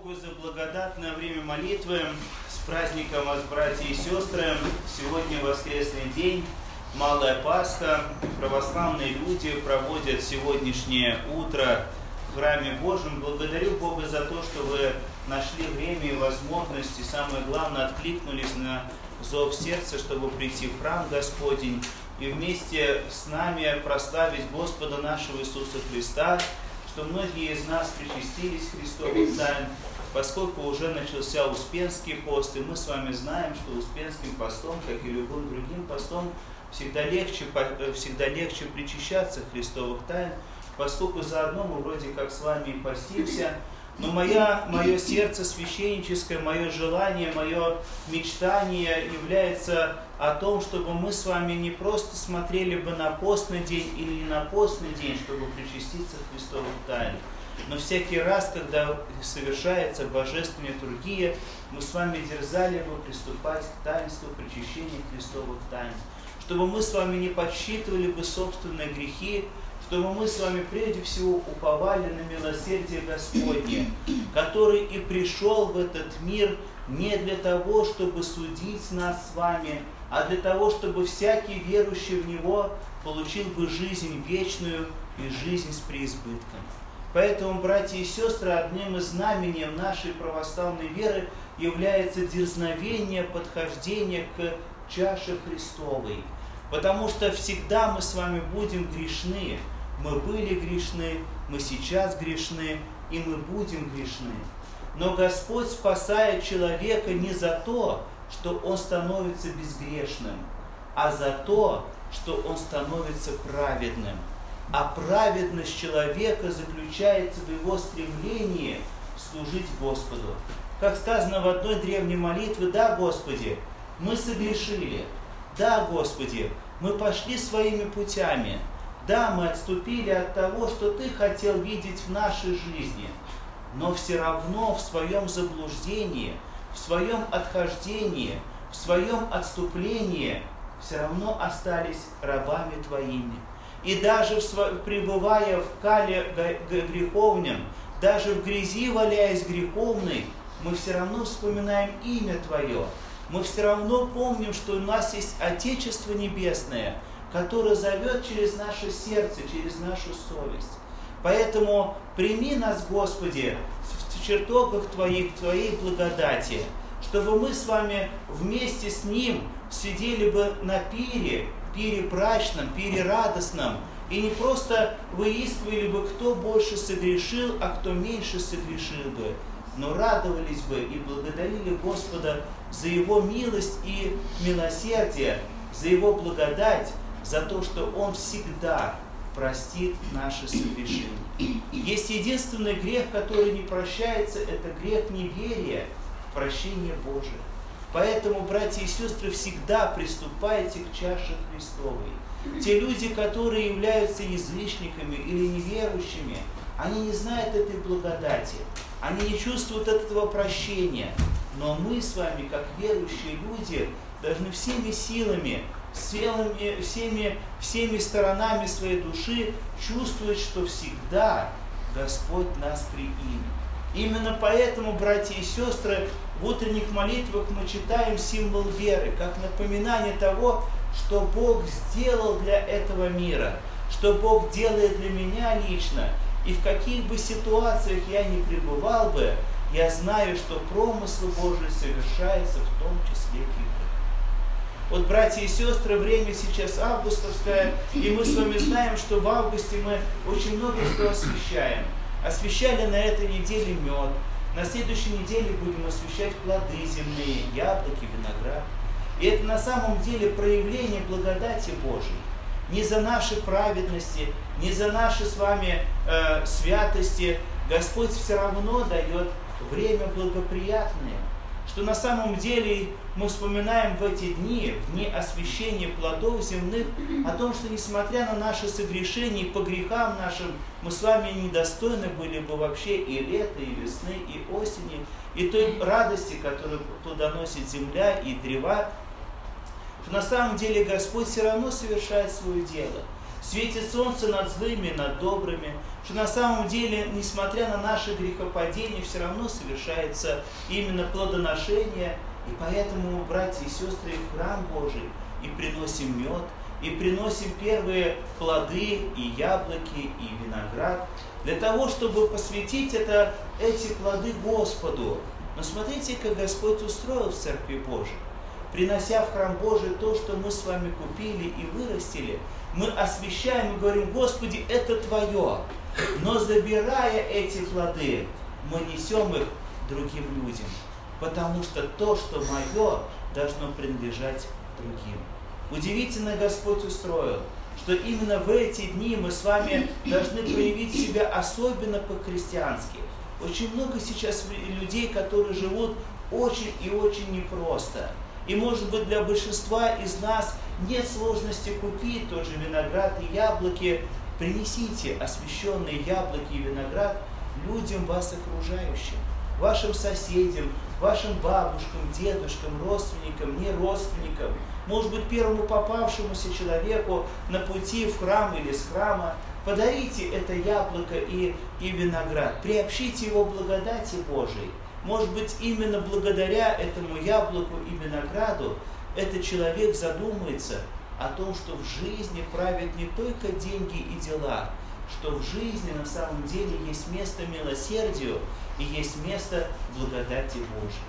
Богу за благодатное время молитвы. С праздником вас, братья и сестры. Сегодня воскресный день, Малая Пасха. Православные люди проводят сегодняшнее утро в храме Божьем. Благодарю Бога за то, что вы нашли время и возможность, и самое главное, откликнулись на зов сердца, чтобы прийти в храм Господень и вместе с нами прославить Господа нашего Иисуса Христа, что многие из нас причастились Христовых тайн, поскольку уже начался Успенский пост, и мы с вами знаем, что Успенским постом, как и любым другим постом, всегда легче причащаться Христовых тайн, поскольку заодно мы вроде как с вами и постимся. Но мое сердце священническое, мое желание, мое мечтание является о том, чтобы мы с вами не просто смотрели бы на постный день или не на постный день, чтобы причаститься Христовых тайн, но всякий раз, когда совершается божественная литургия, мы с вами дерзали бы приступать к таинству причащения Христовых тайн, чтобы мы с вами не подсчитывали бы собственные грехи, чтобы мы с вами прежде всего уповали на милосердие Господне, который и пришел в этот мир не для того, чтобы судить нас с вами, а для того, чтобы всякий верующий в Него получил бы жизнь вечную и жизнь с преизбытком. Поэтому, братья и сестры, одним из знамений нашей православной веры является дерзновение подхождения к чаше Христовой, потому что всегда мы с вами будем грешны. Мы были грешны, мы сейчас грешны, и мы будем грешны. Но Господь спасает человека не за то, что он становится безгрешным, а за то, что он становится праведным. А праведность человека заключается в его стремлении служить Господу. Как сказано в одной древней молитве: «Да, Господи, мы согрешили. Да, Господи, мы пошли своими путями. Да, мы отступили от того, что Ты хотел видеть в нашей жизни, но все равно в своем заблуждении, в своем отхождении, в своем отступлении все равно остались рабами Твоими. И даже пребывая в кале греховном, даже в грязи валяясь греховной, мы все равно вспоминаем имя Твое. Мы все равно помним, что у нас есть Отечество Небесное, который зовет через наше сердце, через нашу совесть. Поэтому прими нас, Господи, в чертогах Твоих, Твоей благодати, чтобы мы с вами вместе с Ним сидели бы на пире брачном, пире радостном, и не просто выискивали бы, кто больше согрешил, а кто меньше согрешил бы, но радовались бы и благодарили Господа за Его милость и милосердие, за Его благодать, за то, что Он всегда простит наши согрешения. Есть единственный грех, который не прощается, это грех неверия в прощение Божие. Поэтому, братья и сестры, всегда приступайте к чаше Христовой. Те люди, которые являются язычниками или неверующими, они не знают этой благодати, они не чувствуют этого прощения. Но мы с вами, как верующие люди, должны всеми силами, всеми сторонами своей души чувствовать, что всегда Господь нас примет. Именно поэтому, братья и сестры, в утренних молитвах мы читаем символ веры, как напоминание того, что Бог сделал для этого мира, что Бог делает для меня лично. И в каких бы ситуациях я ни пребывал бы, я знаю, что промысл Божий совершается в том числе и в Вот, братья и сестры, время сейчас августовское, и мы с вами знаем, что в августе мы очень много что освещаем. Освещали на этой неделе мед, на следующей неделе будем освещать плоды земные, яблоки, виноград. И это на самом деле проявление благодати Божией. Не за наши праведности, не за наши с вами святости Господь все равно дает время благоприятное. Что на самом деле мы вспоминаем в эти дни, в дни освящения плодов земных, о том, что несмотря на наши согрешения и по грехам нашим, мы с вами недостойны были бы вообще и лета, и весны, и осени, и той радости, которую плодоносит земля и древа, что на самом деле Господь все равно совершает свое дело. светит солнце над злыми, над добрыми, что на самом деле, несмотря на наше грехопадение, все равно совершается именно плодоношение. И поэтому, братья и сестры, в храм Божий и приносим мед, и приносим первые плоды, и яблоки, и виноград, для того, чтобы посвятить эти плоды Господу. Но смотрите, как Господь устроил в Церкви Божией. Принося в храм Божий то, что мы с вами купили и вырастили, мы освящаем и говорим: Господи, это Твое. Но забирая эти плоды, мы несем их другим людям. Потому что то, что мое, должно принадлежать другим. Удивительно Господь устроил, что именно в эти дни мы с вами должны проявить себя особенно по-христиански. Очень много сейчас людей, которые живут очень и очень непросто. И, может быть, для большинства из нас нет сложности купить тот же виноград и яблоки. Принесите освященные яблоки и виноград людям вас окружающим, вашим соседям, вашим бабушкам, дедушкам, родственникам, не родственникам, может быть, первому попавшемуся человеку на пути в храм или с храма. Подарите это яблоко и виноград, приобщите его благодати Божией. Может быть, именно благодаря этому яблоку и винограду этот человек задумается о том, что в жизни правят не только деньги и дела, что в жизни на самом деле есть место милосердию и есть место благодати Божией.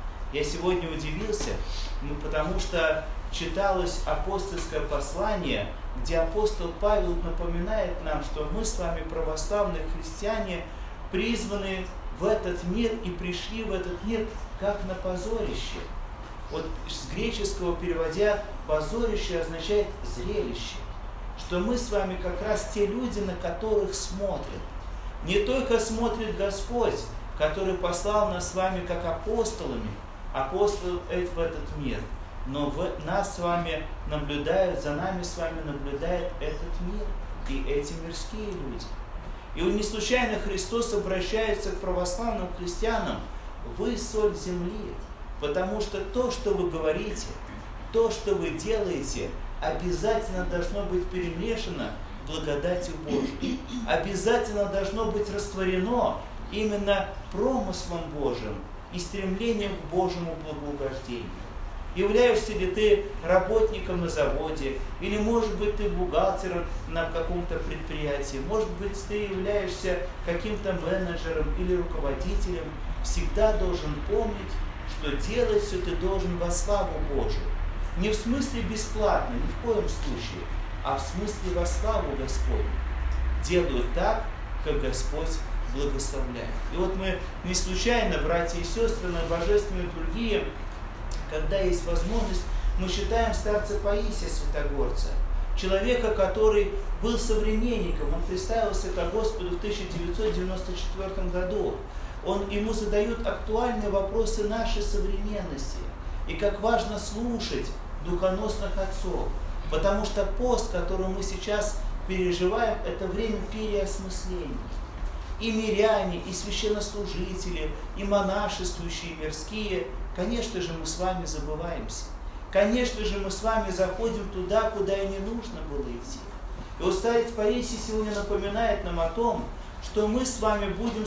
Я сегодня удивился, потому что читалось апостольское послание, где апостол Павел напоминает нам, что мы с вами, православные христиане, призваны в этот мир и пришли в этот мир как на позорище. Вот с греческого переводя, позорище означает зрелище. Что мы с вами как раз те люди, на которых смотрят. Не только смотрит Господь, который послал нас с вами как апостолами, апостолов в этот мир, но нас с вами наблюдают, за нами с вами наблюдает этот мир и эти мирские люди. И не случайно Христос обращается к православным христианам: вы соль земли, потому что то, что вы говорите, то, что вы делаете, обязательно должно быть перемешано благодатью Божией. Обязательно должно быть растворено именно промыслом Божьим и стремлением к Божьему благоугождению. Являешься ли ты работником на заводе, или, может быть, ты бухгалтером на каком-то предприятии, может быть, ты являешься каким-то менеджером или руководителем, всегда должен помнить, что делать все ты должен во славу Божию. Не в смысле бесплатно, ни в коем случае, а в смысле во славу Господню. Делают так, как Господь благословляет. И вот мы не случайно, братья и сестры, на божественные литургии, когда есть возможность, мы читаем старца Паисия Святогорца, человека, который был современником. Он представился ко Господу в 1994 году. Ему задают актуальные вопросы нашей современности. И как важно слушать духоносных отцов. Потому что пост, который мы сейчас переживаем, это время переосмысления. И миряне, и священнослужители, и монашествующие, и мирские, конечно же, мы с вами забываемся. Конечно же, мы с вами заходим туда, куда и не нужно было идти. И вот старец Паисий сегодня напоминает нам о том, что мы с вами будем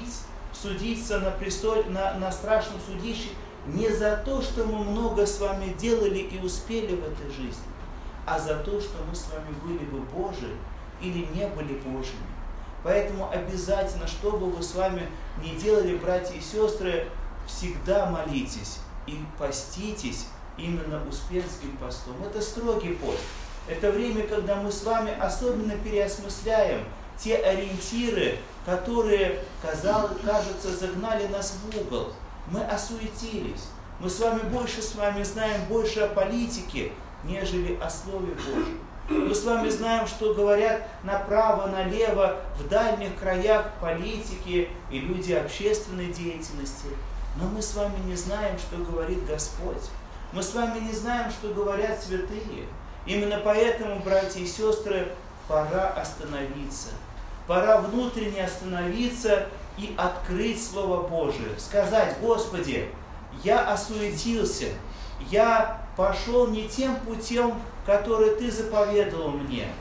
судиться на страшном судище не за то, что мы много с вами делали и успели в этой жизни, а за то, что мы с вами были бы Божии или не были Божьими. Поэтому обязательно, что бы вы с вами ни делали, братья и сестры, всегда молитесь и поститесь именно Успенским постом. Это строгий пост. Это время, когда мы с вами особенно переосмысляем те ориентиры, которые, кажется, загнали нас в угол. Мы осуетились. Мы с вами знаем больше о политике, нежели о Слове Божьем. Мы с вами знаем, что говорят направо, налево, в дальних краях политики и люди общественной деятельности. Но мы с вами не знаем, что говорит Господь. Мы с вами не знаем, что говорят святые. Именно поэтому, братья и сестры, пора остановиться. Пора внутренне остановиться и открыть Слово Божие. Сказать: Господи, я осуетился, я пошел не тем путем, который Ты заповедовал мне.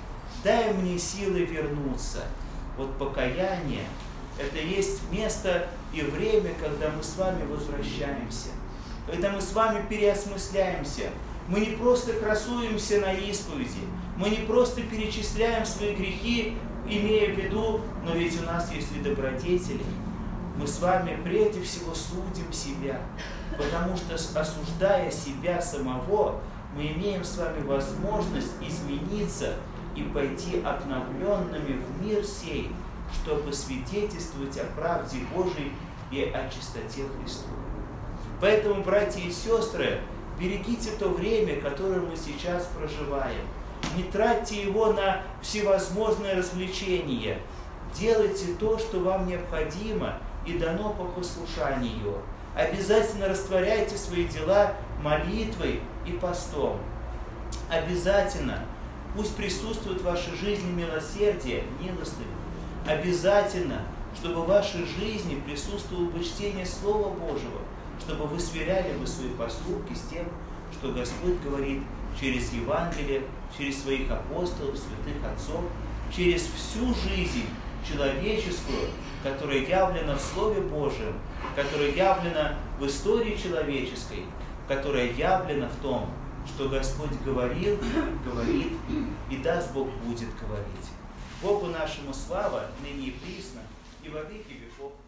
дай мне силы вернуться. Вот покаяние – это есть место и время, когда мы с вами возвращаемся, когда мы с вами переосмысляемся. Мы не просто красуемся на исповеди, мы не просто перечисляем свои грехи, имея в виду, но ведь у нас есть и добродетели. Мы с вами прежде всего судим себя, потому что, осуждая себя самого, мы имеем с вами возможность измениться и пойти обновленными в мир сей, чтобы свидетельствовать о правде Божией и о чистоте Христовой. Поэтому, братья и сестры, берегите то время, которое мы сейчас проживаем. Не тратьте его на всевозможные развлечения. Делайте то, что вам необходимо и дано по послушанию. Обязательно растворяйте свои дела молитвой и постом. Обязательно пусть присутствует в вашей жизни милосердие, милостынь. Обязательно, чтобы в вашей жизни присутствовало бы чтение Слова Божьего, чтобы вы сверяли бы свои поступки с тем, что Господь говорит через Евангелие, через своих апостолов, святых отцов, через всю жизнь человеческую, которая явлена в Слове Божьем, которая явлена в истории человеческой, которая явлена в том, что Господь говорил, говорит и даст Бог будет говорить. Богу нашему слава, ныне и присно, и во веки веков.